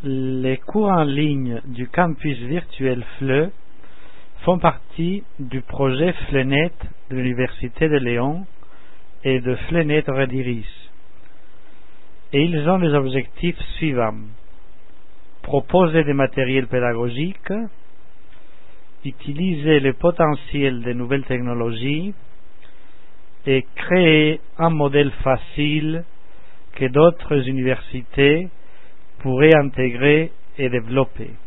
Les cours en ligne du campus virtuel FLE font partie du projet FLENet de l'Université de Lyon et de FLENet Rediris. Et ils ont les objectifs suivants: proposer des matériels pédagogiques, utiliser le potentiel des nouvelles technologies et créer un modèle facile que d'autres universités pourraient intégrer et développer.